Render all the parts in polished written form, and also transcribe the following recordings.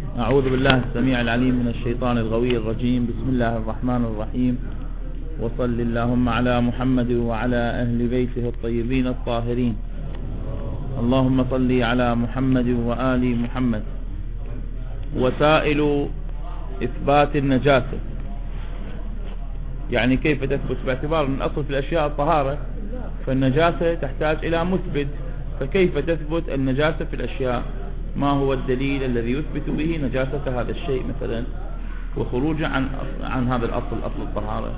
أعوذ بالله السميع العليم من الشيطان الغوي الرجيم. بسم الله الرحمن الرحيم، وصل اللهم على محمد وعلى أهل بيته الطيبين الطاهرين. اللهم صل على محمد وآل محمد. وسائل إثبات النجاسة، يعني كيف تثبت، باعتبار أن الأصل في الأشياء الطهارة، فالنجاسة تحتاج إلى مثبت، فكيف تثبت النجاسة في الأشياء؟ ما هو الدليل الذي يثبت به نجاسة هذا الشيء مثلا، وخروجا عن هذا الأصل، أصل الطهارة؟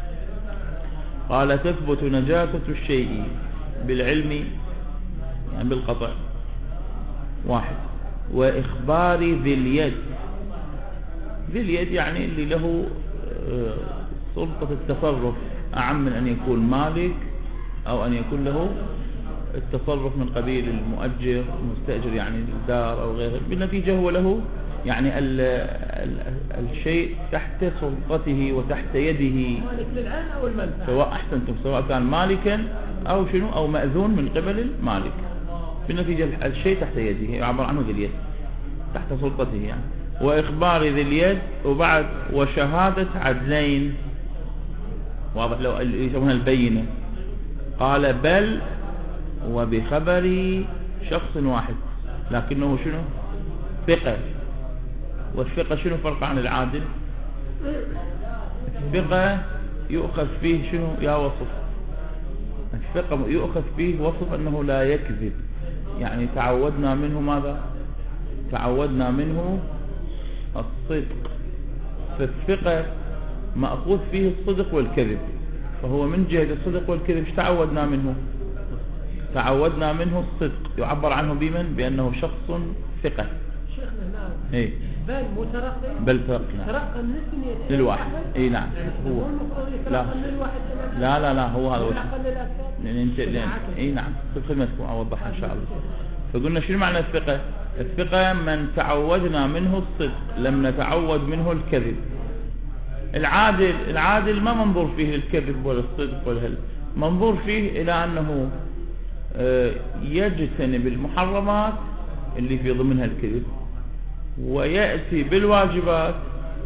قال: تثبت نجاسة الشيء بالعلم، يعني بالقطع، واحد، وإخبار ذي اليد. ذي اليد يعني اللي له سلطة التصرف، أعم من أن يكون مالك أو أن يكون له التصرف من قبيل المؤجر المستأجر، يعني الدار أو غيره. بالنتيجة هو له يعني الشيء تحت سلطته وتحت يده، مالك للعين أو المنفعة، سواء أحسنتم، سواء كان مالكا أو شنو، أو مأذون من قبل المالك. بالنتيجة الشيء تحت يده يعبر عنه ذي اليد، تحت سلطته يعني. وإخبار ذي اليد، وبعد وشهادة عدلين، واضح لو يسمونها البينة. قال: بل وبخبر شخص واحد، لكنه شنو؟ ثقة. والثقة شنو فرق عن العادل؟ الثقة يؤخذ فيه شنو يا وصف، الثقة يؤخذ فيه وصف أنه لا يكذب، يعني تعودنا منه ماذا؟ تعودنا منه الصدق. فالثقة مأخوذ فيه الصدق والكذب، فهو من جهة الصدق والكذب تعودنا منه؟ تعودنا منه الصدق، يعبر عنه بمن؟ بأنه شخص ثقة. شيخنا نعم. إيه؟ بل مترقي، بل ترقنا ترقى النسبة للواحد. اي نعم. هو لا لا لا لا هو هذا لأن اي نعم في خدمتكم اوضحها ان شاء الله. فقلنا شنو معنى الثقة؟ الثقة من تعودنا منه الصدق، لم نتعود منه الكذب. العادل ما منظور فيه الكذب ولا الصدق ولا منظور فيه الى انه يجتنب المحرمات اللي في ضمنها الكذب، ويأتي بالواجبات.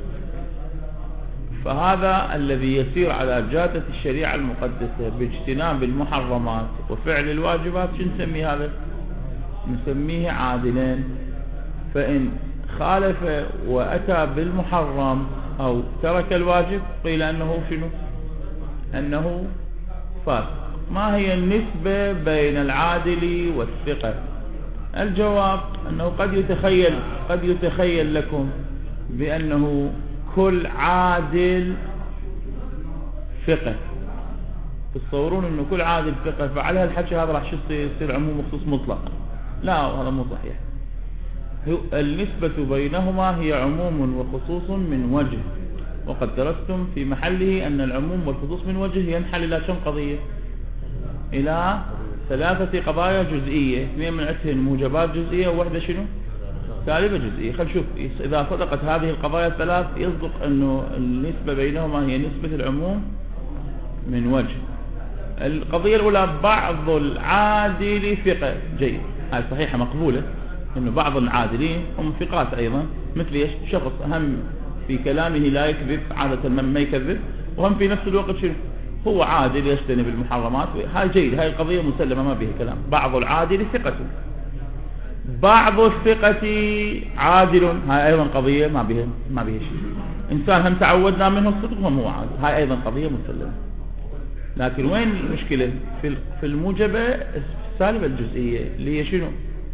فهذا الذي يسير على جادة الشريعة المقدسة باجتناب المحرمات وفعل الواجبات، شو نسميه هذا؟ نسميه عادلين. فإن خالف وأتى بالمحرم أو ترك الواجب قيل أنه شنو؟ أنه فاسق. ما هي النسبة بين العادل والثقة؟ الجواب أنه قد يتخيل لكم بأنه كل عادل ثقة، تتصورون أنه كل عادل ثقة، فعلى هالحكي هذا راح يصير عموم وخصوص مطلق. لا، هذا مو صحيح. النسبة بينهما هي عموم وخصوص من وجه، وقد درستم في محله أن العموم والخصوص من وجه ينحل إلى كم قضية؟ إلى 3 قضايا جزئية، 2 من عندهن موجبات جزئية، وواحدة شنو؟ سالبة جزئية. خل نشوف إذا صدقت هذه القضايا الثلاث يصدق أنه النسبة بينهما هي نسبة العموم من وجه. القضية الأولى: بعض العادل ثقة. جيد، هذه صحيحة مقبولة، أنه بعض العادلين هم ثقات أيضا، مثل شخص هم في كلامه لا يكذب، عادة ما يكذب، وهم في نفس الوقت شنو؟ هو عادل يجتنب المحرمات. هاي جيد، هاي القضية مسلمة ما بها كلام. بعض العادل ثقة. بعض الثقة عادل، هاي أيضا قضية ما بها شيء. إنسان هم تعودنا منه الصدق وهم هو عادل، هاي أيضا قضية مسلمة. لكن وين المشكلة؟ في الموجبة السالبة الجزئية اللي هي شنو؟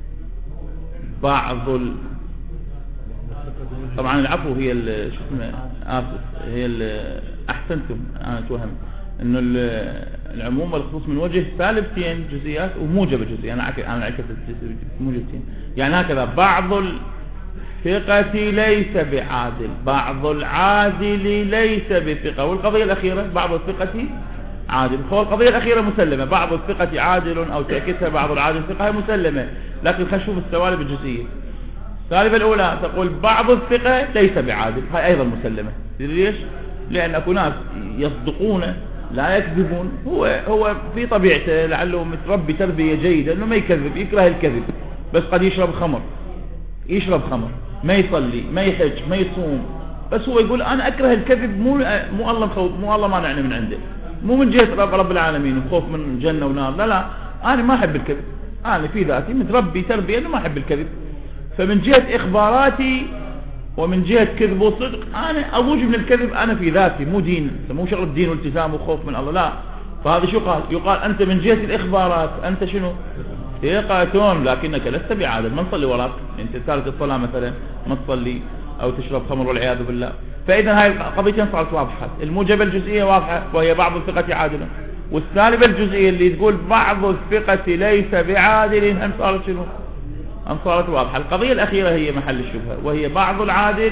طبعا العفو هي شو اسمه، آسف، هي أحسنتم، أنا توهم إنه العموم والخصوص من وجه سالبتين جزئيات وموجبة جزئية. أنا عكست موجبتين، يعني هكذا: بعض الثقة ليس بعادل، بعض العادل ليس بثقة. والقضية الأخيرة: بعض الثقة عادل. هو القضية الأخيرة مسلمة، بعض الثقة عادل أو تعكسها بعض العادل ثقة، هي مسلمة. لكن خلينا نشوف السوالب الجزئية. السالبة الأولى تقول بعض الثقة ليس بعادل، هاي أيضا مسلمة. ليش؟ لأن أكو ناس يصدقون لا يكذبون، هو في طبيعته لعله متربي تربية جيدة أنه ما يكذب، يكره الكذب، بس قد يشرب خمر، ما يصلي ما يحج ما يصوم، بس هو يقول أنا أكره الكذب، مو الله مانعني من عنده، مو من جهة رب العالمين وخوف من جنة ونار، لا أنا ما أحب الكذب، أنا في ذاتي متربي تربية أنه ما أحب الكذب، فمن جهة إخباراتي ومن جهة كذب وصدق أنا أضوج من الكذب، أنا في ذاتي مو دين، مو شغل الدين والتزام وخوف من الله، لا. فهذا شو قال؟ يقال أنت من جهة الإخبارات أنت شنو؟ ثقة، لكنك لست بعادل، ما نصلي وراك، أنت تارك الصلاة مثلا ما تصلي أو تشرب خمر والعياذ بالله. فإذا هاي القضيتين صارت واضحة، الموجبة الجزئية واضحة وهي بعض الثقة عادل، والسالبة الجزئية اللي تقول بعض الثقة ليس بعادل هم صارت شنو؟ هم صارت واضحة. القضية الأخيرة هي محل الشبهة، وهي بعض العادل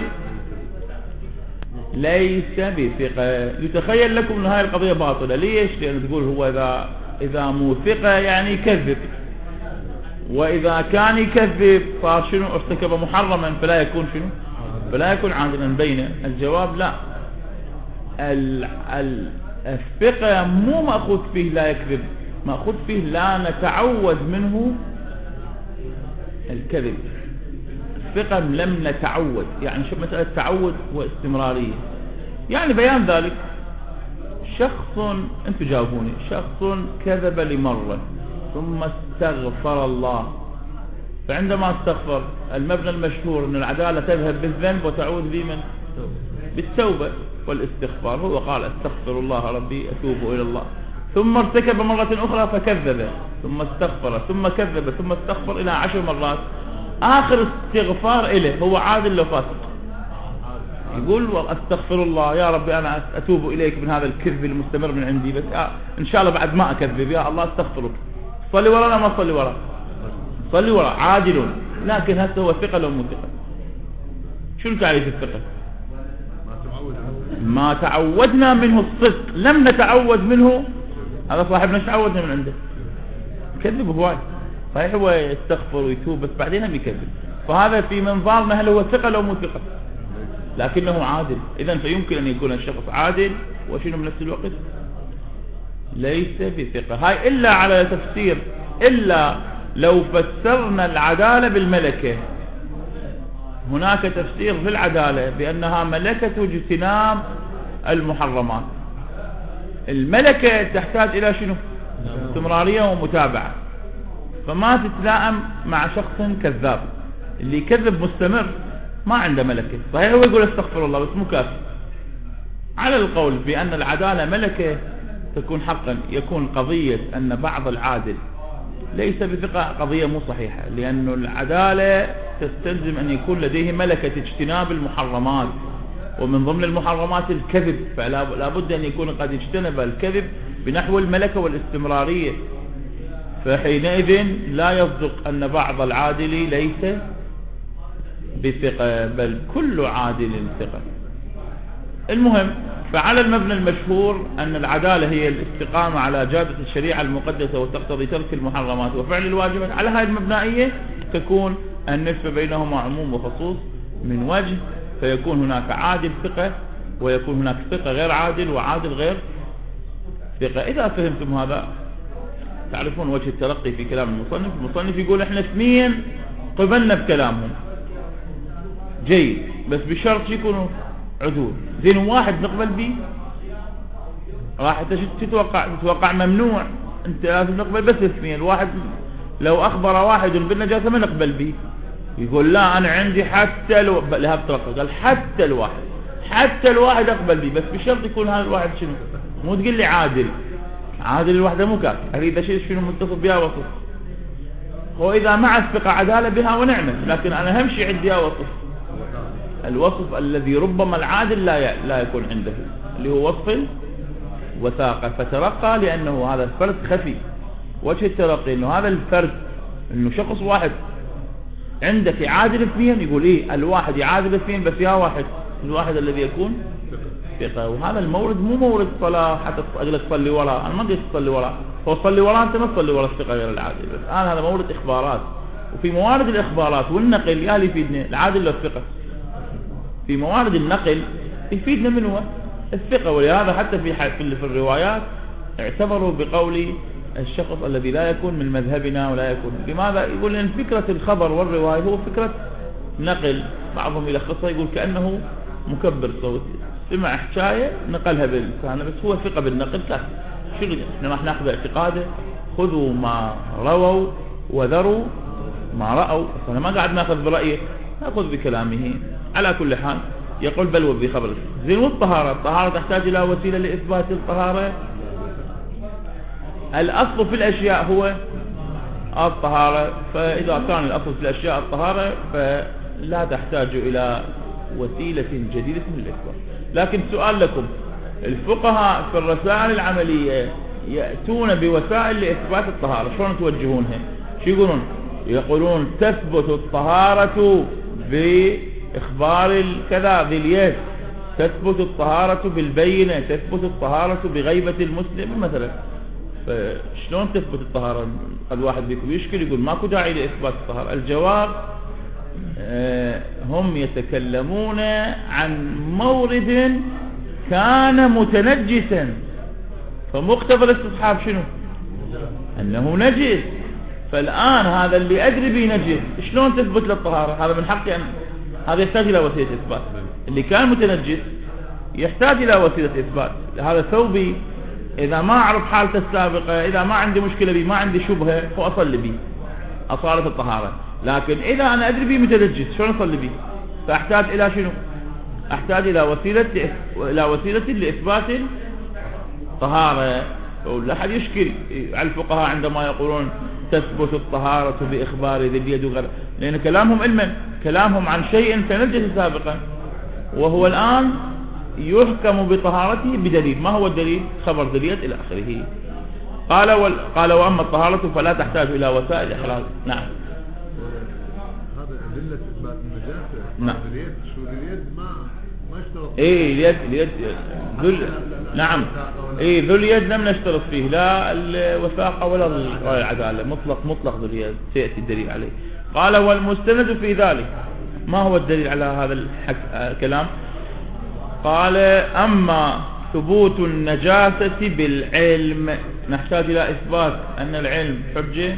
ليس بثقة. يتخيل لكم أن هاي القضية باطلة، ليش؟ لأنه تقول هو إذا مو ثقة يعني يكذب، وإذا كان يكذب صار شنو؟ ارتكب محرما، فلا يكون شنو؟ فلا يكون عادلا بينه. الجواب لا، الثقة مو مأخوذ فيه لا يكذب، مأخوذ فيه لا نتعود منه الكذب. الثقة لم نتعود، يعني شو مسألة تعود واستمرارية؟ يعني بيان ذلك شخص، انتم جاوبوني، شخص كذب لمرة ثم استغفر الله، فعندما استغفر المبنى المشهور أن العدالة تذهب بالذنب وتعود بمن؟ بالتوبة والاستغفار. هو قال استغفر الله ربي أتوب إلى الله، ثم ارتكب مرة أخرى فكذب، ثم استغفر، ثم كذب، ثم استغفر إلى 10 مرات. آخر استغفار إله هو عادل لو فاسق، يقول استغفر الله يا ربي أنا أتوب إليك من هذا الكذب المستمر من عندي، بس إن شاء الله بعد ما أكذب يا الله استغفرك. صلي ورانا ما صلي ورا؟ صلي ورا، عادل. لكن هسه هو ثقة لو مو ثقة؟ شو تعريف الثقة؟ ما تعودنا منه الصدق، لم نتعود منه. هذا صاحبنا ايش تعودنا من عنده؟ يكذب هواي، صحيح هو يستغفر ويتوب بس بعدين هم يكذب، فهذا في منظارنا هل هو ثقة لو مو ثقة؟ لكنه عادل. إذن فيمكن أن يكون الشخص عادل وشنو بنفس الوقت ليس بثقة. هاي إلا على تفسير، إلا لو فسرنا العدالة بالملكة. هناك تفسير في العدالة بأنها ملكة اجتناب المحرمات. الملكة تحتاج إلى شنو؟ استمرارية ومتابعة، فما تتلائم مع شخص كذاب. اللي يكذب مستمر ما عنده ملكة. صحيح هو يقول استغفر الله بس مو كافي. على القول بأن العدالة ملكة تكون حقا، يكون قضية أن بعض العادل ليس بثقة قضية مو صحيحة، لأن العدالة تستلزم أن يكون لديه ملكة اجتناب المحرمات، ومن ضمن المحرمات الكذب، فلا بد أن يكون قد اجتنب الكذب بنحو الملكة والاستمرارية. فحينئذ لا يصدق أن بعض العادل ليس بثقة، بل كل عادل ثقة. المهم، فعلى المبنى المشهور أن العدالة هي الاستقامة على جادة الشريعة المقدسة وتقتضي ترك المحرمات وفعل الواجبات. على هذه المبنائية تكون النسبة بينهما عموم وخصوص من وجه، فيكون هناك عادل ثقة ويكون هناك ثقة غير عادل وعادل غير ثقة. إذا فهمتم هذا تعرفون وجه التلقي في كلام المصنف. المصنف يقول احنا اثنين قبلنا بكلامهم جيد، بس بشرط يكونوا عدول. زين واحد نقبل به، راح تتوقع ممنوع، انت لازم نقبل بس اثنين. الواحد لو اخبر واحد بالنجاسة ما نقبل به. يقول لا انا عندي حتى لها بطريقة، قال حتى الواحد اقبل به، بس بشرط يكون هذا الواحد شنو؟ مو تقول لي عادل الوحدة مو كافي، اريد شيء شنو متصف بها وصف. هو اذا مع الثقة عدالة بها ونعمة، لكن انا اهم شيء عندي وصف، الوصف الذي ربما العادل لا يكون عنده، اللي هو وصف وثاقة. فترقى لأنه هذا الفرد خفي. وجه الترقي أنه هذا الفرد، أنه شخص واحد عندك يعادل اثنين، يقول إيه الواحد يعادل اثنين، بس يا واحد الواحد الذي يكون ثقة. وهذا المورد مو مورد صلاة حتى أقول تصلي وراء، أنا ما قلت تصلي وراء، هو تصلي وراء أنت ما تصلي وراء الثقة غير العادل. بس الآن هذا مورد إخبارات، وفي موارد الإخبارات والنقل يا اللي يفيدنا العادل والثقة. في موارد النقل يفيدنا من هو الثقة. ولهذا حتى في الروايات اعتبروا بقول الشخص الذي لا يكون من مذهبنا ولا يكون. لماذا؟ يقول ان فكرة الخبر والرواية هو فكرة نقل، بعضهم يلخصها يقول كأنه مكبر صوت، سمع حكاية نقلها باللسان بس هو ثقة بالنقل كافي. شنو احنا راح ناخذ اعتقاده خذوا ما رووا وذروا ما رأوا، انا ما قاعد ناخذ برأيه، ناخذ بكلامه. على كل حال يقول بل وبخبر زين. والطهارة، الطهارة تحتاج إلى وسيلة لإثبات الطهارة. الأصل في الأشياء هو الطهارة، فإذا كان الأصل في الأشياء الطهارة فلا تحتاج إلى وسيلة جديدة للإثبات. لكن سؤال لكم، الفقهاء في الرسائل العملية يأتون بوسائل لإثبات الطهارة، شلون توجهونها؟ شو يقولون؟ يقولون تثبت الطهارة بإخبار كذا ذي اليد، تثبت الطهارة بالبينة، تثبت الطهارة بغيبة المسلم مثلا. فشلون تثبت الطهارة؟ قد واحد بيكم يشكل يقول ماكو داعي لإثبات الطهارة. الجواب هم يتكلمون عن مورد كان متنجسا، فمقتضى الاستصحاب شنو؟ أنه نجس. فالآن هذا اللي أدري به نجس، شلون تثبت للطهارة؟ هذا من حقي أن هذا يحتاج إلى وسيلة إثبات. اللي كان متنجس يحتاج إلى وسيلة إثبات. هذا ثوبي إذا ما أعرف حالته السابقة، إذا ما عندي مشكلة به، ما عندي شبهة، فأصلي به أصالة الطهارة. لكن إذا أنا أدري به متنجس شلون أصلي به؟ فأحتاج إلى شنو؟ أحتاج إلى وسيلة لإثبات الطهارة. ولا أحد يشكل على الفقهاء عندما يقولون تثبت الطهارة بإخبار ذي اليد وغيره، لأن كلامهم علما، كلامهم عن شيء تنجس سابقا وهو الآن يحكم بطهارته بدليل. ما هو الدليل؟ خبر ذي اليد إلى آخره. قال وأما الطهارة فلا تحتاج إلى وسائل إحراز. نعم. هذا أدلة إثبات النجاسة. نعم. اليد شو اليد ما اشترط. اليد نعم. ذو اليد لم نشترط فيه لا الوثاقة ولا العدالة، مطلق ذو اليد سيأتي الدليل عليه. قال والمستند في ذلك. ما هو الدليل على هذا الكلام؟ قال أما ثبوت النجاسة بالعلم، نحتاج إلى إثبات أن العلم حجة.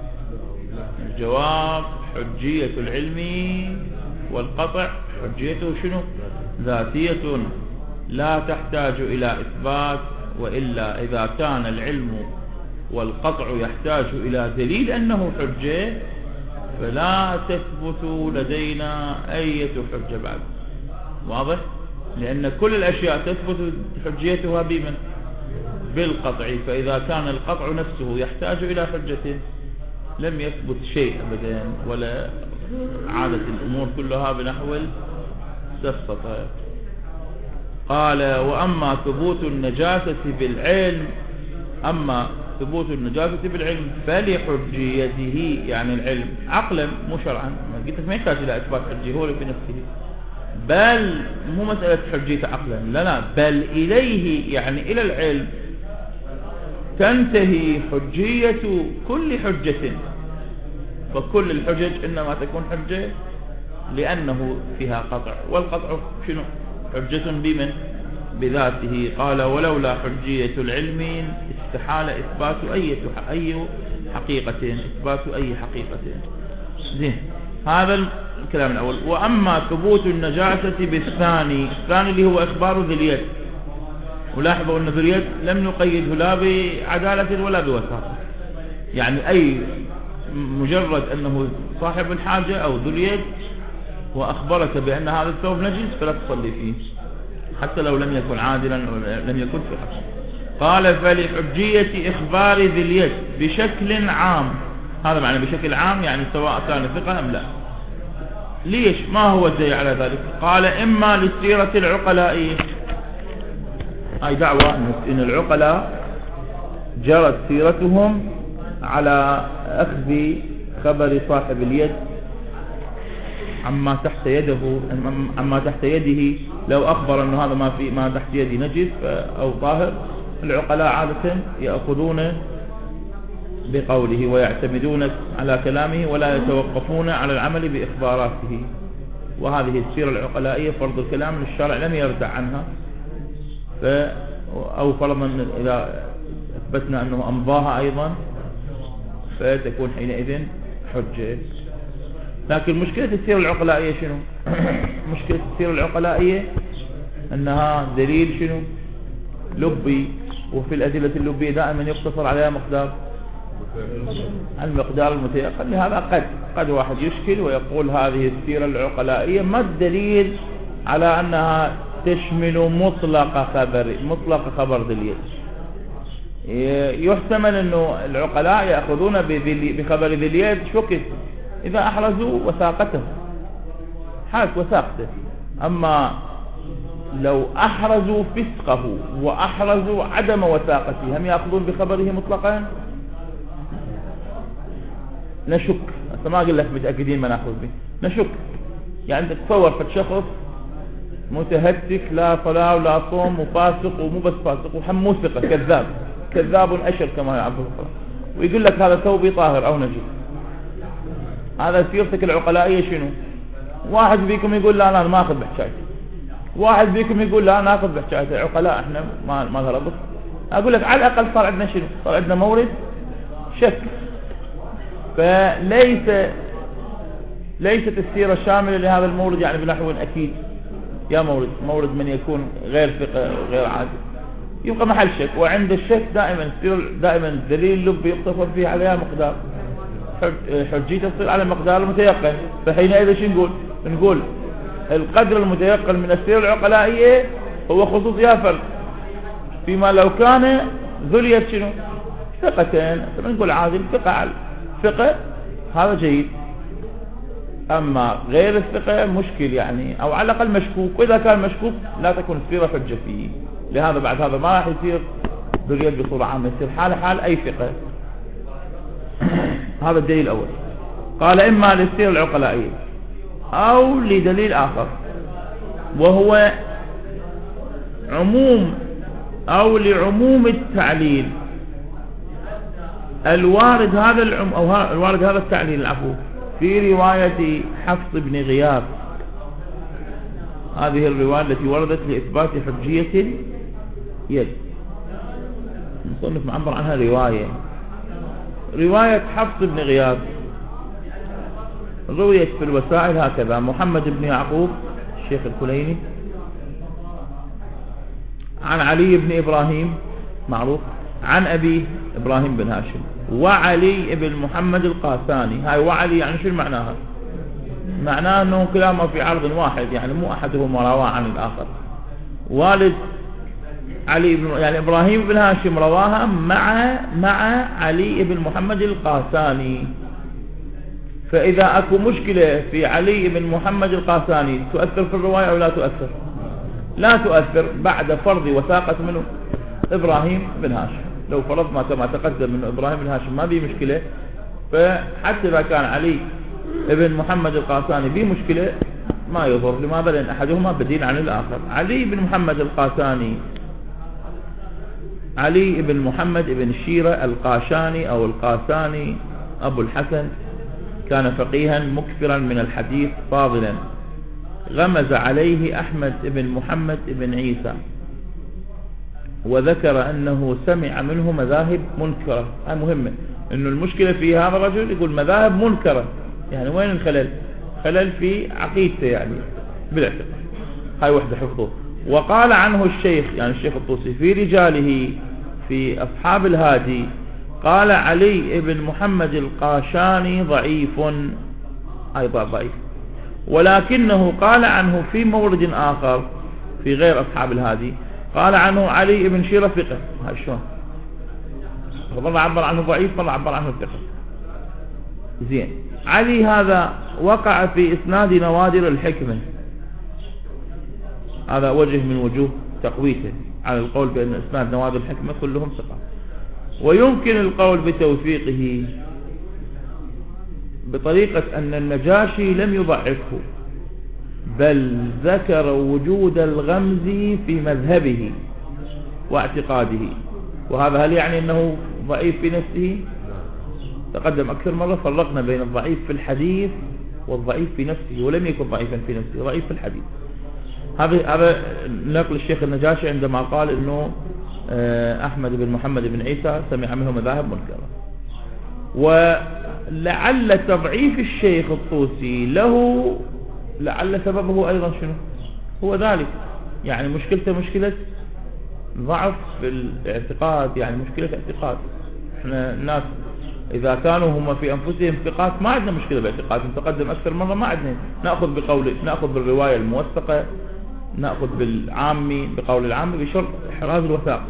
الجواب حجية العلم والقطع حجيته شنو؟ ذاتية لا تحتاج إلى إثبات، وإلا إذا كان العلم والقطع يحتاج إلى دليل أنه حجة فلا تثبت لدينا أي حجة بعد. واضح؟ لأن كل الأشياء تثبت حجيتها بمن؟ بالقطع. فإذا كان القطع نفسه يحتاج إلى حجة لم يثبت شيء أبدا، ولا عادة الأمور كلها بنحو السفسطة. قال وأما ثبوت النجاسة بالعلم، أما ثبوت النجاسة بالعلم فلحجيته، يعني العلم عقلا مو شرعا. قلت لك ما يحتاج إلى إثبات حجية هو بنفسه، بل مو مسألة حجية عقلا، لا بل إليه يعني إلى العلم تنتهي حجية كل حجة. فكل الحجج إنما تكون حجة لأنه فيها قطع، والقطع شنو؟ حجة بمن؟ بذاته. قال ولولا حجية العلم استحال إثبات أي حقيقة، إثبات أي حقيقة. زين، هذا الكلام الأول. وأما ثبوت النجاسة بالثاني، الثاني اللي هو إخبار ذي اليد. ولاحظوا أن ذي اليد لم نقيده لا بعدالة ولا بوثاقة، يعني أي مجرد أنه صاحب الحاجة أو ذو اليد وأخبرك بأن هذا الثوب نجس فلا تصلي فيه حتى لو لم يكن عادلا ولم يكن في حق. قال فلحجية إخبار ذي اليد بشكل عام. هذا معنى بشكل عام يعني سواء كان ثقة أم لا. ليش؟ ما هو الدليل على ذلك؟ قال إما للسيرة العقلائية، هاي دعوة إن العقلاء جرت سيرتهم على أخذ خبر صاحب اليد عما تحت يده. لو أخبر أنه هذا ما تحت يدي نجس أو طاهر، العقلاء عادة يأخذون بقوله ويعتمدون على كلامه ولا يتوقفون على العمل بإخباراته. وهذه السيرة العقلائية فرض الكلام للشرع لم يرتع عنها، أو فرضا إذا أثبتنا أنه أمضاها أيضا فتكون حينئذ حجة. لكن مشكلة السيرة العقلائية شنو؟ مشكلة السيرة العقلائية أنها دليل شنو؟ لبي، وفي الأدلة اللبية دائما يقتصر عليها مقدار المقدار المتيقن. لهذا قد واحد يشكل ويقول هذه السيرة العقلائية ما الدليل على أنها تشمل مطلق خبر ذي اليد. يحتمل أنه العقلاء يأخذون بخبر ذي اليد شكل إذا أحرزوا وثاقته، حالة وثاقته. أما لو أحرزوا فسقه وأحرزوا عدم وثاقته هم يأخذون بخبره مطلقا؟ نشك. أنت ما أقول لك متأكدين ما نأخذ به، نشك. يعني أنت تصور فالشخص متهتك لا صلاة ولا صوم وفاسق، ومو بس فاسق وحمو ثقة، كذاب أشر كما يعبر الله، ويقول لك هذا ثوبي طاهر أو نجس. هذا سيرتك العقلائية شنو؟ واحد فيكم يقول لا أنا ما أخذ بحكايته، واحد فيكم يقول لا أنا أخذ بحكايته. عقلاء إحنا ما نربط. أقول لك على الأقل صار عندنا شنو؟ صار عندنا مورد شك. ليست السيرة شاملة لهذا المورد، يعني بنحو أكيد يا مورد من يكون غير ثقة غير عادل، يبقى محل شك. وعند الشك دائما الدليل لب يقتصر فيه عليها مقدار حجيته تصير على مقدار المتيقن. فحينئذ شو نقول القدر المتيقن من السيرة العقلائية هو خصوصيها فرق، فيما لو كان ذو اليد شنو؟ ثقتين، نقول عادل ثقة هذا جيد. أما غير الثقة مشكل يعني، أو على الأقل مشكوك، وإذا كان مشكوك لا تكون السيرة حجة فيه. لهذا بعد هذا ما راح يصير ذو اليد بصورة عامة، يصير حال أي ثقة. هذا الدليل الأول. قال إما للسيرة العقلائية أو لدليل آخر، وهو لعموم التعليل الوارد هذا التعليل في رواية حفص بن غياث. هذه الرواية التي وردت لإثبات حجية اليد، المصنف معبر عنها رواية حفص بن غياث رويت في الوسائل هكذا: محمد بن يعقوب الشيخ الكليني عن علي بن إبراهيم معروف عن أبي إبراهيم بن هاشم، وعلي بن محمد القاساني. هاي وعلي يعني شو معناها؟ معناه أنه كلاهما في عرض واحد، يعني مو أحدهما رواه عن الآخر. والد علي بن يعني إبراهيم بن هاشم رواها مع علي بن محمد القاساني. فإذا أكو مشكلة في علي بن محمد القاساني تؤثر في الرواية أو لا تؤثر؟ لا تؤثر بعد فرض وثاقة منه إبراهيم بن هاشم. لو فرضنا كما تقدم من إبراهيم بن هاشم ما بيه مشكلة، فحتى إذا كان علي بن محمد القاساني بيه مشكلة ما يضر. لماذا؟ لأن أحدهما بديل عن الآخر. علي بن محمد القاساني علي بن محمد بن شيرة القاشاني أو القاساني أبو الحسن، كان فقيها مكثرا من الحديث فاضلا، غمز عليه أحمد بن محمد بن عيسى وذكر أنه سمع منه مذاهب منكرة. هذه مهمة، أنه المشكلة في هذا الرجل يقول مذاهب منكرة، يعني وين الخلل؟ خلل في عقيدته يعني بالاعتقاد. هاي وحدة حفظه. وقال عنه الشيخ يعني الشيخ الطوسي في رجاله في أصحاب الهادي، قال علي بن محمد القاشاني ضعيف، أيضا ضعيف، ولكنه قال عنه في مورد آخر في غير أصحاب الهادي قال عنه علي بن شيرة ثقة. هاي شلون؟ مرة عبر عنه ضعيف، مرة عبر عنه ثقة. زين، علي هذا وقع في إسناد نوادر الحكمة، هذا وجه من وجوه تقويته على القول بأن إسناد نوادر الحكمة كلهم ثقة. ويمكن القول بتوثيقه بطريقة أن النجاشي لم يضعفه، بل ذكر وجود الغمز في مذهبه واعتقاده. وهذا هل يعني أنه ضعيف في نفسه؟ تقدم أكثر مرة فرقنا بين الضعيف في الحديث والضعيف في نفسه، ولم يكن ضعيفا في نفسه، ضعيف في الحديث. هذا نقل الشيخ النجاشي عندما قال أنه أحمد بن محمد بن عيسى سمع منه مذاهب منكرة. لعل تضعيف الشيخ الطوسي له لعل سببه أيضا شنو هو ذلك، يعني مشكلته مشكلة ضعف في الاعتقاد، يعني مشكلة اعتقاد. احنا الناس إذا كانوا هم في أنفسهم ثقات ما عندنا مشكلة باعتقاد، نتقدم أكثر مرة ما عندنا، نأخذ بالرواية الموثقة، نأخذ بالعامي بقول العامي بشرط إحراز الوثاق.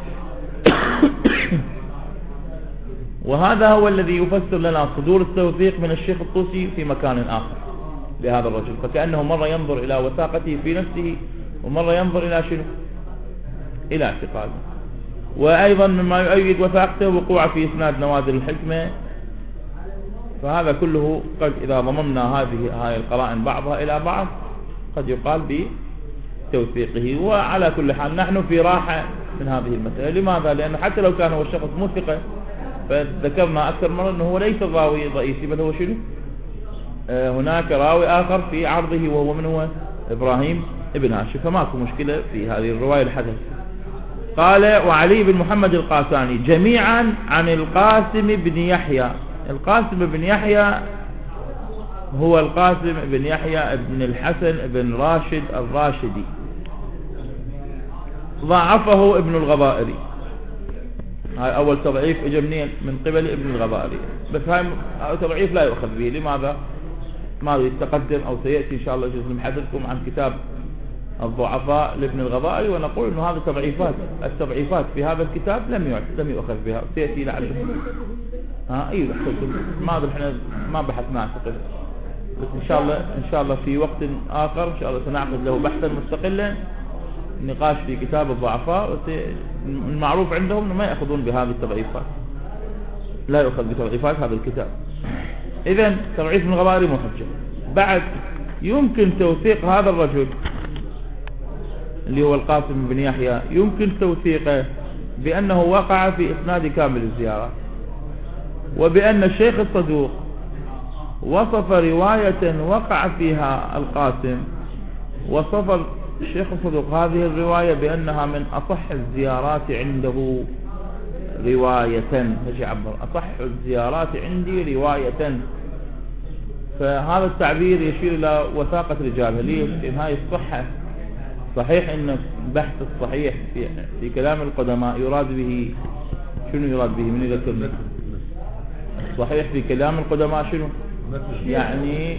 وهذا هو الذي يفسر لنا صدور التوثيق من الشيخ الطوسي في مكان آخر لهذا الرجل، فكأنه مرة ينظر إلى وثاقته في نفسه ومرة ينظر إلى شنو إلى اعتقاده. وأيضا مما يؤيد وثاقته وقوع في إسناد نوادر الحكمة، فهذا كله قد إذا ضممنا هذه القرائن بعضها إلى بعض قد يقال بتوثيقه. وعلى كل حال نحن في راحة من هذه المسألة. لماذا؟ لأن حتى لو كان هو الشخص مثقة، فذكرنا أكثر مرة أنه هو ليس الراوي الرئيسي، بل هو شنو هناك راوي آخر في عرضه وهو من هو إبراهيم ابن هاشم، فماكو مشكلة في هذه الرواية الحدث. قال وعلي بن محمد القاساني جميعا عن القاسم بن يحيى. القاسم بن يحيى هو القاسم بن يحيى بن الحسن بن راشد الراشدي، ضعفه ابن الغبائري. هاي أول تضعيف اجى منين؟ من قبل ابن الغبائري، بس هاي تضعيف لا يؤخذ به. لماذا؟ ما يتقدم أو سيأتي إن شاء الله جزء نحدثكم عن كتاب الضعفاء لابن الغبائري، ونقول أنه هذه التضعيفات في هذا الكتاب لم يؤخذ بها، سيأتي لعله. أيوة ما احنا ما بحثنا أعتقد، بس إن شاء الله في وقت آخر إن شاء الله سنعقد له بحثا مستقلا نقاش في كتاب الضعفاء. المعروف عندهم أنه ما يأخذون بهذه التضعيفات، لا يؤخذ بتضعيفات هذا الكتاب. إذن تضعيف ابن الغبائري مو حجة. بعد يمكن توثيق هذا الرجل اللي هو القاسم بن يحيى، يمكن توثيقه بأنه وقع في إسناد كامل الزيارة، وبأن الشيخ الصدوق وصف رواية وقع فيها القاسم، وصف الشيخ الصدوق هذه الرواية بأنها من أصح الزيارات عنده رواية، هجي عبر أصح الزيارات عندي رواية. فهذا التعبير يشير إلى وثاقة رجالها. ليش؟ لأن هاي الصحة صحيح أن بحث الصحيح في كلام القدماء يراد به شنو؟ يراد به من يذكرني صحيح في كلام القدماء شنو؟ يعني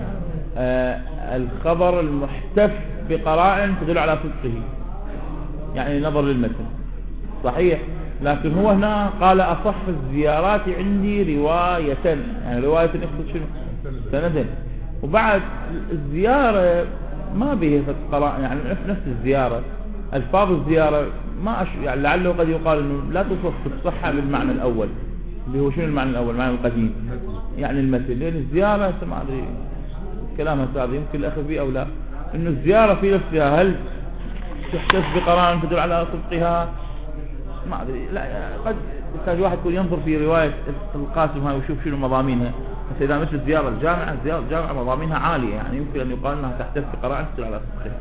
الخبر المحتف بقرائن تدل على صدقه، يعني نظر للمتن صحيح. لكن هو هنا قال أصح الزيارات عندي رواية، يعني رواية يقصد شنو؟ سندا. وبعد الزيارة ما به قرائن، يعني نفس الزيارة ألفاظ الزيارة ما يعني لعله قد يقال إنه لا تصف الصحة بالمعنى الأول اللي هو شنو المعنى الأول؟ المعنى القديم يعني المثل. لأن الزيارة ما أدري كلامها هذا يمكن الأخذ به أو لا، إنه الزيارة في نفسها هل تحتف بقرائن تدل على صدقها؟ ما أدري، لا قد يحتاج واحد يكون ينظر في رواية القاسم هاي ويشوف شنو مضامينها. بس إذا مثل الزيارة الجامعة مضامينها عالية، يعني يمكن أن يقال أنها تحتف بقرائن تدل على صدقها.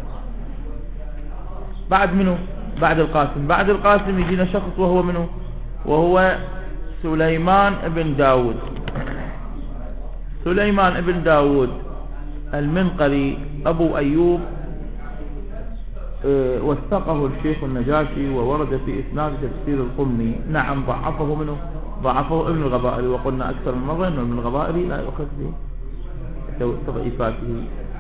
بعد منه؟ بعد القاسم يجينا شخص وهو منه، وهو سليمان بن داود. سليمان بن داود المنقري أبو أيوب، وثقه الشيخ النجاشي وورد في إسناد تفسير القمي. نعم ضعفه ابن الغبائري، وقلنا أكثر من مرة أن ابن الغبائري لا يؤخذ بتضعيفاته.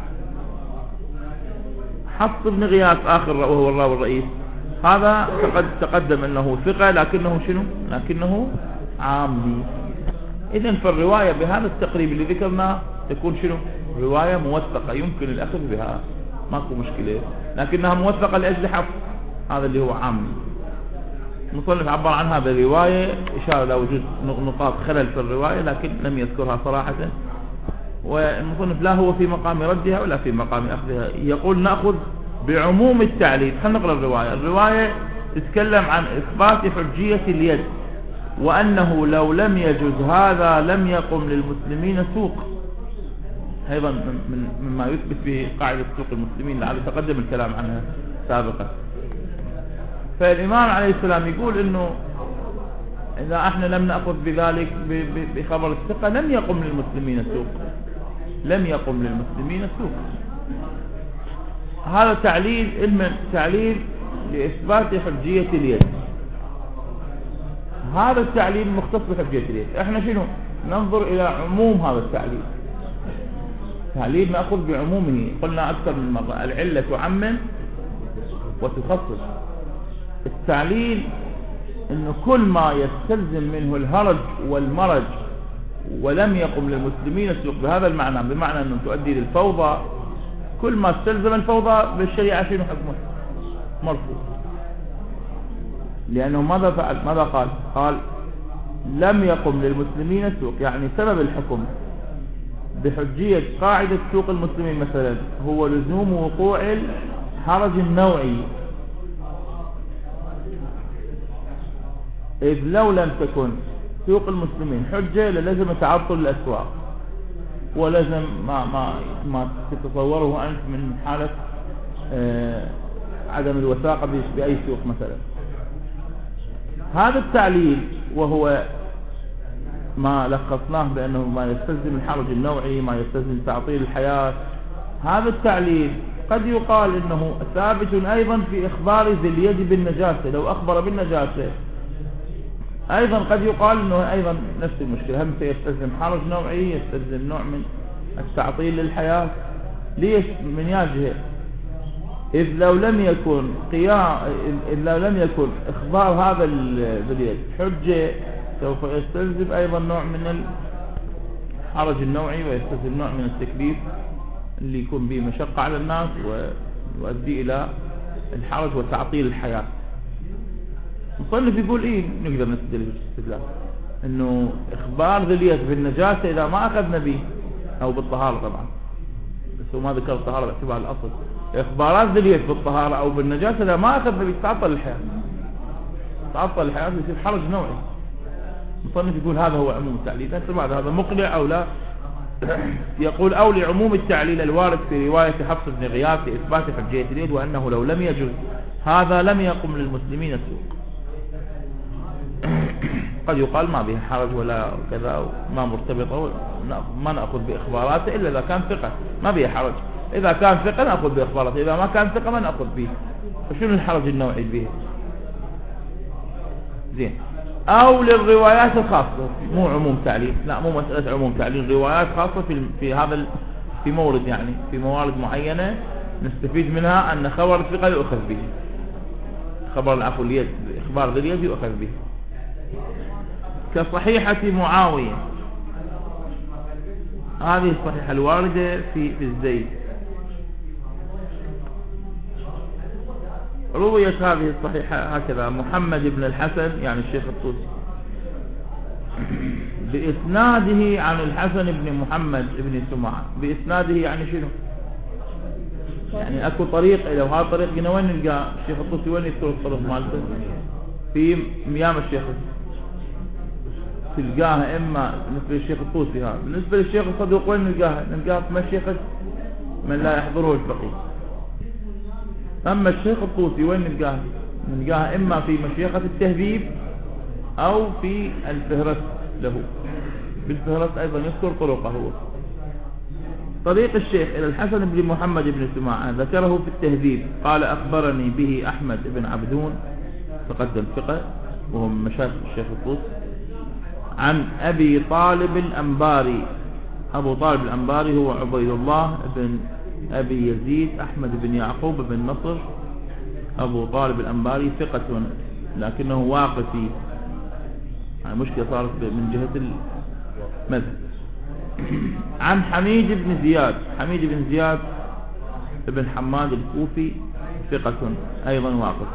حفص بن غياث آخر وهو الراوي الرئيس، هذا تقدم أنه ثقة لكنه عامي. إذن فالرواية بهذا التقريب اللي ذكرنا تكون شنو؟ رواية موثقة يمكن الأخذ بها، ماكو مشكلة، لكنها موثقة لأجل حفظ هذا اللي هو عامي. المصنف عبر عنها بالرواية، إشارة إلى وجود نقاط خلل في الرواية لكن لم يذكرها صراحة، والمصنف لا هو في مقام ردها ولا في مقام أخذها. يقول نأخذ بعموم التعليل. خلينا نقرأ الرواية تتكلم عن إثبات حجية اليد، وأنه لو لم يجوز هذا لم يقم للمسلمين سوق، أيضا مما يثبت به قاعدة سوق المسلمين لعل تقدم الكلام عنها سابقا. فالإمام عليه السلام يقول إنه إذا احنا لم نأخذ بذلك بخبر الثقة لم يقم للمسلمين السوق، لم يقم للمسلمين السوق. هذا تعليل لإثبات حجية اليد. هذا التعليل مختص بحجية اليد. احنا شنو ننظر إلى عموم هذا التعليل. تعليل نأخذ بعمومه. قلنا أكثر من مرة العلة تعمم وتخصص. التعليل إنه كل ما يستلزم منه الهرج والمرج ولم يقم للمسلمين السوق بهذا المعنى، بمعنى أنه تؤدي للفوضى، كل ما استلزم الفوضى بالشريعة شنو حكمه؟ مرفوض. لأنه ماذا فعل؟ ماذا قال؟ قال لم يقم للمسلمين السوق، يعني سبب الحكم بحجية قاعدة سوق المسلمين مثلا هو لزوم وقوع الحرج النوعي، إذ لو لم تكن سوق المسلمين حجة للزم تعطل الأسواق، ولزم ما تتصوره أنت من حالة عدم الوثاقة بأي سوق مثلا. هذا التعليل وهو ما لخصناه بأنه ما يستلزم الحرج النوعي، ما يستلزم تعطيل الحياة. هذا التعليل قد يقال إنه ثابت أيضا في إخبار ذي اليد بالنجاسة. لو أخبر بالنجاسة أيضا قد يقال أنه أيضا نفس المشكلة، هم سيستلزم حرج نوعي، يستلزم نوع من التعطيل للحياة. ليش؟ من جهة إذ لو لم يكن إخبار هذا اليد حجة سوف يستلزم أيضا نوع من الحرج النوعي، ويستلزم نوع من التكليف اللي يكون به مشقة على الناس ويؤدي إلى الحرج وتعطيل الحياة. مصنف يقول إيه نقدر نستدل بالاستدلال إنه إخبار ذي اليد بالنجاسة إذا ما أخذنا به، أو بالطهارة طبعا، بس هو ما ذكر الطهارة باعتبار الأصل. إخبارات ذي اليد بالطهارة أو بالنجاسة إذا ما أخذنا به تعطل الحياة، تعطل الحياة يصير حرج نوعي. مصنف يقول هذا هو عموم التعليل. هذا مقنع أو لا؟ يقول أو لعموم التعليل الوارد في رواية حفص بن غياث لإثبات حجية اليد، وأنه لو لم يجوز هذا لم يقم للمسلمين السوق. قد يقال ما به حرج ولا كذا، ما مرتبطة، ما نأخذ بإخباراته إلا إذا كان ثقة، ما به حرج. إذا كان ثقة نأخذ بإخباراته، إذا ما كان ثقة ما نأخذ به. فشنو الحرج النوعي به؟ زين. أو للروايات الخاصة، مو عموم تعليل، لا مو مسألة عموم تعليل، روايات خاصة في هذا في مورد، يعني في موارد معينة نستفيد منها أن خبر الثقة يؤخذ به، خبر العفو اليد، إخبار ذي اليد يؤخذ به. كصحيحة معاوية، هذه الصحيحة الواردة في الزيت. رويت هذه الصحيحة هكذا: محمد بن الحسن يعني الشيخ الطوسي بإسناده عن الحسن بن محمد بن سمعة. بإسناده يعني شنو؟ يعني أكو طريق إلى، وهذا الطريق وين نلقى الشيخ الطوسي؟ وين يذكر الطريق مالته؟ في ميام الشيخ تلقاها إما بالنسبة للشيخ الطوسي. هذا بالنسبة للشيخ الصدوق وين نلقاها في مشيخة من لا يحضره الفقيه. أما الشيخ الطوسي وين نلقاها إما في مشيخة التهذيب أو في الفهرس له. بالفهرس أيضا يذكر طرقه هو. طريق الشيخ إلى الحسن بن محمد بن سماعة ذكره في التهذيب، قال أخبرني به أحمد بن عبدون تقدم ثقة وهو من مشايخ الشيخ الطوسي، عن أبي طالب الأنباري. أبو طالب الأنباري هو عبيد الله بن أبي يزيد أحمد بن يعقوب بن نصر. أبو طالب الأنباري ثقة لكنه واقفي، يعني مشكلة صارت من جهة المذهب. عن حميد بن زياد، حميد بن زياد بن حماد الكوفي ثقة أيضا واقف.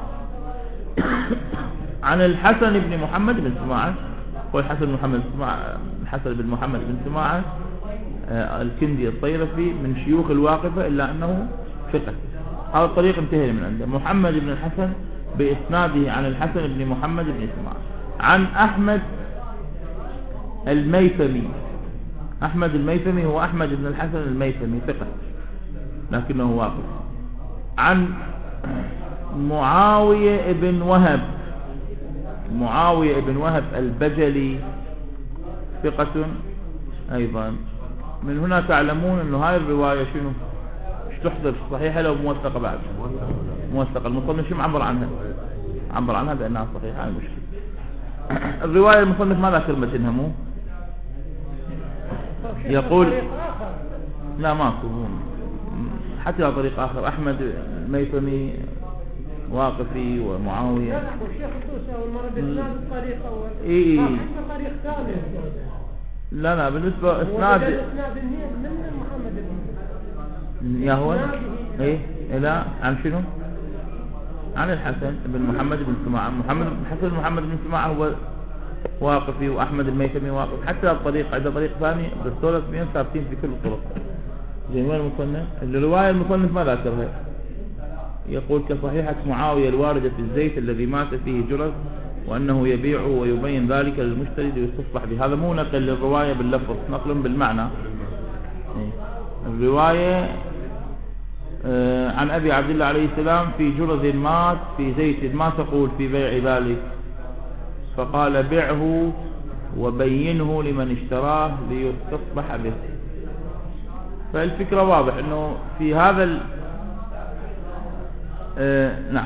عن الحسن بن محمد بن سماعة، والحسن بن محمد سماعة، الحسن بن محمد بن سماعة الكندي الطيرفي من شيوخ الواقفة، إلا أنه ثقة. هذا الطريق انتهى من عنده. محمد بن الحسن بإسناده عن الحسن بن محمد بن سماعة. عن أحمد الميثمي. أحمد الميثمي هو أحمد بن الحسن الميثمي ثقة لكنه واقف. عن معاوية بن وهب، معاوية بن وهب البجلي ثقة أيضا. من هنا تعلمون أنه هاي الرواية شنو تحضر صحيحة لو موثقة بعد موثقة. المصنف شو معبر عنها؟ عبر عنها بأنها صحيحة. هاي مشكلة. الرواية المصنف ما ذكر متنها مو يقول لا ماكو حتى على طريق آخر أحمد الميثمي واقفي ومعاوية. الشيخ الطوسي أول مرة بإسناد الطريق أول إيه طريق ثاني. لا بالنسبة إسناد من محمد بن يا هو إيه لا عن شنو؟ عن الحسن بن محمد بن سماعة. محمد بن حسن محمد بن سماعة هو واقفي، وأحمد الميثمي واقف. حتى الطريق عند طريق ثاني بالصورة اثنين ثابتين في كل الطرق. زين وين المصنف؟ الرواية المصنف ما ذكرها. يقول كصحيحة معاوية الواردة في الزيت الذي مات فيه جرز وأنه يبيعه ويبين ذلك للمشتري ليستصبح به. هذا مو نقل للرواية باللفظ، نقل بالمعنى. الرواية عن أبي عبد الله عليه السلام في جرز مات في زيت ما تقول في بيع ذلك، فقال بيعه وبينه لمن اشتراه ليستصبح به. فالفكرة واضح أنه في هذا نعم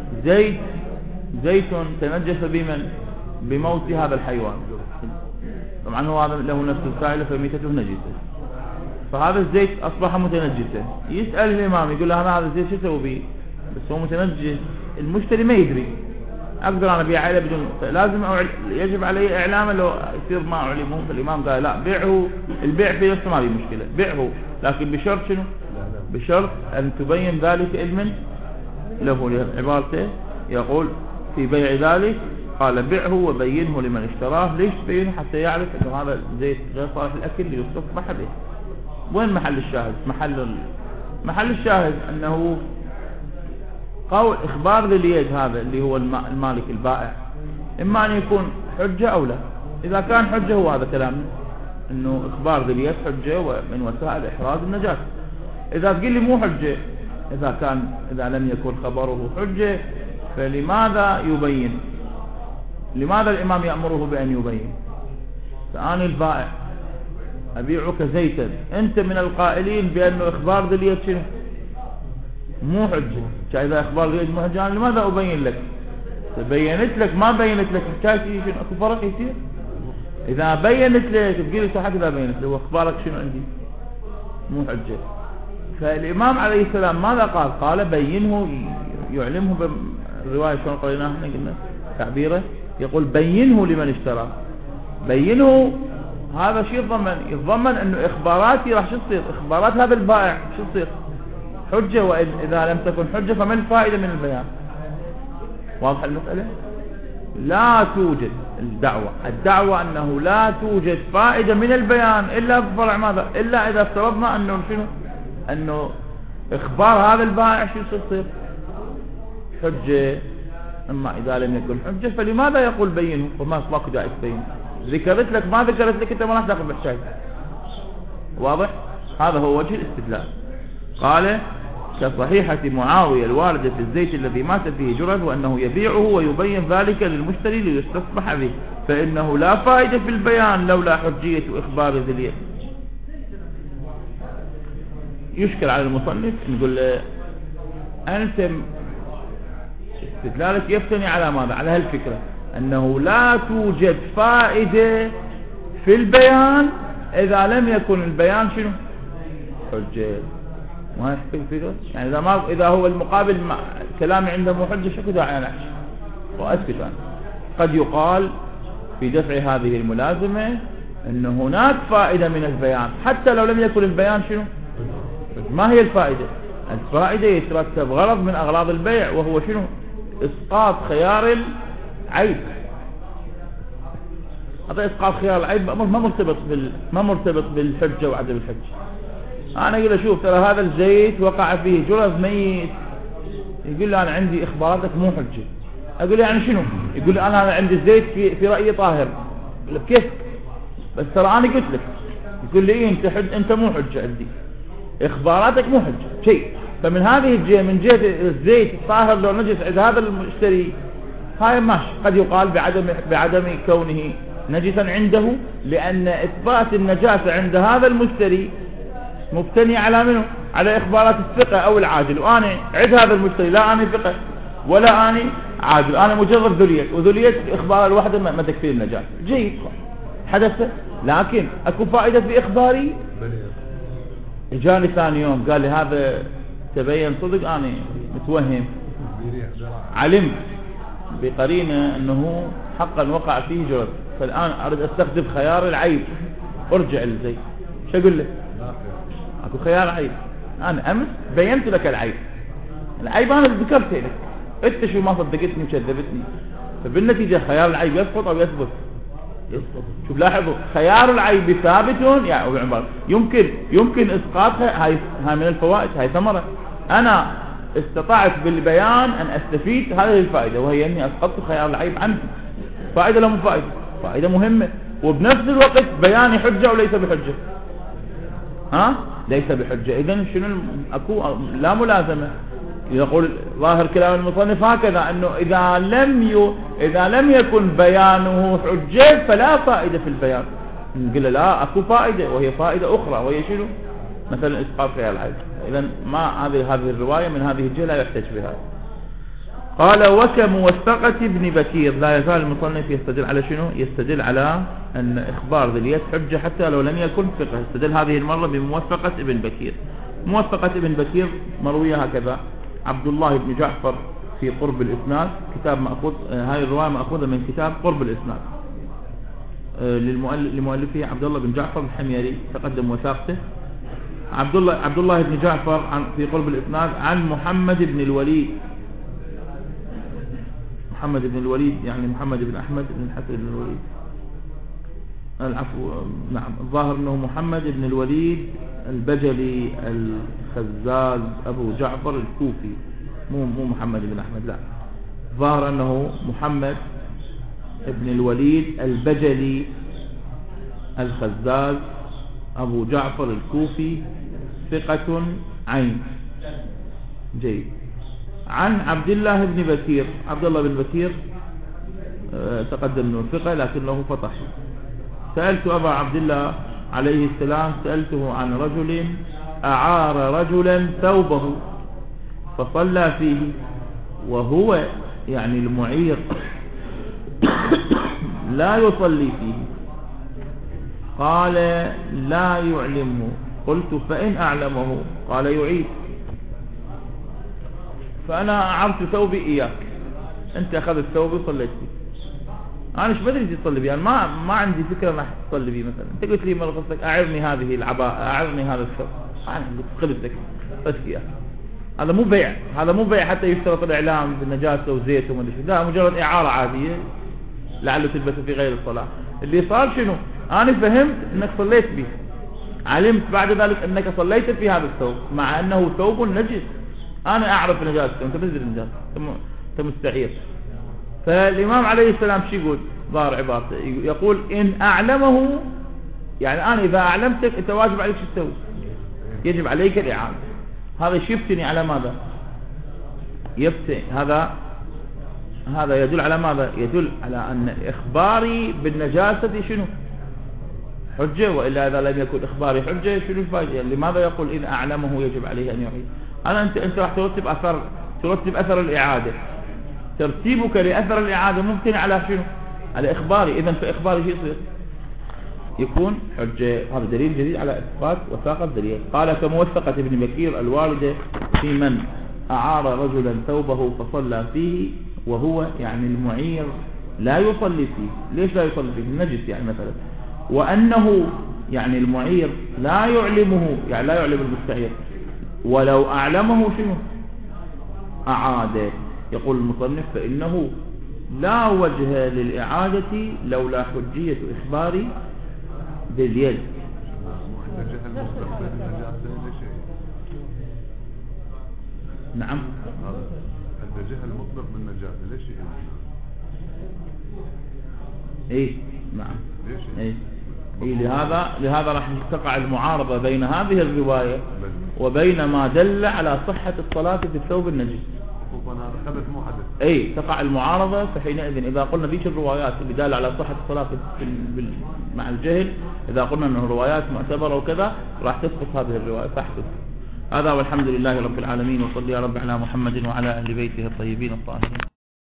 زيت تنجس بمن بموت هذا الحيوان. طبعا هو هذا له نفس السائلة فميتته نجسة، فهذا الزيت أصبح متنجسا. يسأل الإمام يقول له هذا الزيت شو سوي به؟ بس هو متنجس، المشتري ما يدري. أقدر أنا أبيع عليه بدون، لازم يجب علي إعلامه لو يصير ما أعلمه. فالإمام قال لا بيعه، البيع في نفسه ما في مشكلة، بيعه لكن بشرط شنو؟ بشرط أن تبين ذلك علما له. عبارته يقول في بيع ذلك قال بيعه وبينه لمن اشتراه. ليش تبينه؟ حتى يعرف أنه هذا الزيت غير صالح الأكل ليستصبح به. وين محل الشاهد؟ محل الشاهد أنه قول إخبار لليد هذا اللي هو المالك البائع إما أن يكون حجة أو لا. إذا كان حجة هو هذا كلامنا أنه إخبار لليد حجة ومن وسائل إحراز النجاسة. إذا تقول لي مو حجة، إذا لم يكن خبره حجة فلماذا يبين؟ لماذا الإمام يأمره بأن يبين؟ فأنا البائع أبيعك زيتا، أنت من القائلين بأنه إخبار لليد شنو؟ مو حجة. إذا إخبار لليد مو حجة لماذا أبين لك؟ بينت لك ما بينت لك حكايتي شنو؟ أكو فرق يصير. إذا بينت لك تقول لي صحيح إذا بينت لك وإخبارك شنو عندي؟ مو حجة. فالإمام عليه السلام ماذا قال؟ قال بينه، يعلمه بالرواية شلون قريناها احنا قلنا تعبيره، يقول بينه لمن اشترى. بينه هذا شيء يتضمن انه اخباراتي راح شو تصير؟ اخبارات هذا البائع شو تصير؟ حجة. واذا لم تكن حجة فما الفائدة من البيان؟ واضح المسألة؟ لا توجد الدعوة انه لا توجد فائدة من البيان الا بفرع ماذا؟ الا اذا افترضنا انه شنو؟ انه اخبار هذا البائع شو تصير؟ حجة. اما اذا لم يكن حجة فلماذا يقول بينه؟ وما ماكو داعي تبين. ذكرت لك ما ذكرت لك انت ما راح تاخذ بحشاية. واضح؟ هذا هو وجه الاستدلال. قال كصحيحة معاوية الواردة في الزيت الذي مات فيه جرز وأنه يبيعه ويبين ذلك للمشتري ليستصبح به، فإنه لا فائدة في البيان لولا حجية إخبار ذي اليد. يشكل على المصنف نقول له أنت استدلالك يفتني على ماذا؟ على هالفكرة أنه لا توجد فائدة في البيان إذا لم يكن البيان شنو؟ حجة. ما يحكي الفكرة يعني إذا هو المقابل كلامي عنده مو حجة شكو داعي أنا أحكي وأسكت أنا. قد يقال في دفع هذه الملازمة أن هناك فائدة من البيان حتى لو لم يكن البيان شنو؟ ما هي الفائدة؟ الفائدة يترتب غرض من أغراض البيع وهو شنو؟ إسقاط خيار العيب. هذا إسقاط خيار العيب ما مرتبط بالحجة وعدم الحجة. أنا أقول له شوف ترى هذا الزيت وقع فيه جرز ميت، يقول لي أنا عندي إخباراتك مو حجة. أقول له يعني شنو؟ يقول لي أنا عندي الزيت في رأيي طاهر. كيف؟ بس ترى أنا قلت لك. يقول لي إيه أنت مو حجة عندي، إخباراتك مو حجة شيء. فمن هذه الجهة من جهة الزيت الطاهر لو نجس عند هذا المشتري هاي ماشي، قد يقال بعدم كونه نجسا عنده، لأن إثبات النجاسة عند هذا المشتري مبتني على منه؟ على إخبارات الثقة أو العاجل، وأنا عند هذا المشتري لا أنا ثقة ولا أنا عاجل، أنا مجرد ذليت، وذليت إخبار الواحدة ما تكفي النجاسة. جيد، حدث، لكن أكو فائدة في إخباري. جاني ثاني يوم قال لي هذا تبين صدق، أنا متوهم، علمت بقرينة أنه حقا وقع فيه جرم، فالآن أريد أستخدم خيار العيب، أرجع لزي شو أقول له؟ أكو خيار عيب، أنا أمس بينت لك العيب أنا ذكرته لك، أنت شو ما صدقتني وكذبتني، فبالنتيجة خيار العيب يسقط أو يثبت؟ شوف لاحظوا، خيار العيب ثابت يا أبو عمر، يمكن إسقاطها. هاي من الفوائد، هاي ثمرة. أنا استطعت بالبيان أن أستفيد هذه الفائدة، وهي أني أسقطت خيار العيب عنه. فائدة لا مو فائدة؟ فائدة مهمة، وبنفس الوقت بياني حجة وليس بحجة. ليس بحجة. إذن شنو أكو لا ملازمة. يقول ظاهر كلام المصنف هكذا، أنه إذا لم يكن بيانه حجة فلا فائدة في البيان. نقول لا، أكو فائدة، وهي فائدة أخرى، وهي شنو؟ مثلا إسقاط خيار العيب. إذن ما هذه الرواية من هذه الجهة لا يحتج بها. قال وكموثقة ابن بكير. لا يزال المصنف يستدل على شنو؟ يستدل على أن إخبار ذليت حجة حتى لو لم يكن فقه. يستدل هذه المرة بموثقة ابن بكير. موثقة ابن بكير مروية هكذا: عبد الله بن جعفر في قرب الإسناد، كتاب مأخوذ، هاي الرواية مأخوذة من كتاب قرب الإسناد لمؤلفه عبد الله بن جعفر الحميري، تقدم وثاقته. عبد الله بن جعفر في قرب الإسناد عن محمد بن الوليد. محمد بن الوليد يعني محمد بن أحمد بن الحسن بن الوليد، العفو، نعم، الظاهر أنه محمد بن الوليد البجلي الخزاز أبو جعفر الكوفي، مو محمد بن أحمد، لا، ظاهر أنه محمد بن الوليد البجلي الخزاز أبو جعفر الكوفي، ثقة عين. جيد. عن عبد الله بن بكير. عبد الله بن بكير تقدم انه ثقة لكنه فطح. سألت أبا عبد الله عليه السلام، سألته عن رجل أعار رجلا ثوبه فصلى فيه وهو يعني المعير لا يصلي فيه، قال لا يعلمه. قلت فإن أعلمه؟ قال يعيد. فأنا أعرت ثوبي إياك، أنت أخذت ثوبي وصليت فيه، أنا مش بدري تصلي بيه، أنا ما عندي فكرة راح تصلي بيه. مثلا أنت قلت لي مرة قصتك أعرني هذه العباءة، أعرني هذا الثوب، أنا قلت لك بس إياه. هذا مو بيع حتى يشترط الإعلام بالنجاسة وزيت وما أدري، لا، مجرد إعارة عادية لعله تلبسه في غير الصلاة. اللي صار شنو؟ أنا فهمت أنك صليت به، علمت بعد ذلك أنك صليت في هذا الثوب مع أنه ثوب نجس. أنا أعرف نجاسته، أنت تدري النجاسة، أنت مستعير. فالإمام عليه السلام شو يقول؟ ظاهر عبارته يقول إن أعلمه، يعني أنا إذا أعلمتك أنت واجب عليك شو تسوي؟ يجب عليك الإعادة. هذا يفتني على ماذا؟ هذا يدل على ماذا؟ يدل على أن إخباري بالنجاسة شنو؟ حجة، وإلا إذا لم يكن إخباري حجة شنو الفائدة؟ يعني لماذا يقول إن أعلمه يجب عليه أن يعيد؟ هذا أنت راح ترتب أثر الإعادة. ترتيبك لأثر الإعادة ممكن على شنو؟ على إخباري. إذن فإخباري شو يصير؟ يكون حجة. هذا دليل جديد على إثبات وثاقة الدليل. قال كموثقة ابن بكير الواردة في من أعار رجلا ثوبه فصلى فيه وهو يعني المعير لا يصلي فيه. ليش لا يصلي فيه؟ النجس يعني مثلا. وأنه يعني المعير لا يعلمه، يعني لا يعلم المستعير، ولو أعلمه شنو؟ أعاده. يقول المصنف فإنه لا وجه للإعادة لولا حجية إخباري باليد. نعم، الجهل المطلق بالنجاسة ليش ايه؟ نعم، ايه؟ لهذا راح تقع المعارضة بين هذه الرواية وبين ما دل على صحة الصلاة في الثوب النجس. خصوصا هذا حدث مو حدث. اي تقع المعارضة. فحينئذ إذا قلنا ذيك الروايات اللي دالة على صحة الصلاة مع الجهل، إذا قلنا أنه روايات معتبرة وكذا راح تسقط هذه الرواية فاحدث. هذا والحمد لله رب العالمين، وصلي يا رب على محمد وعلى أهل بيته الطيبين الطاهرين.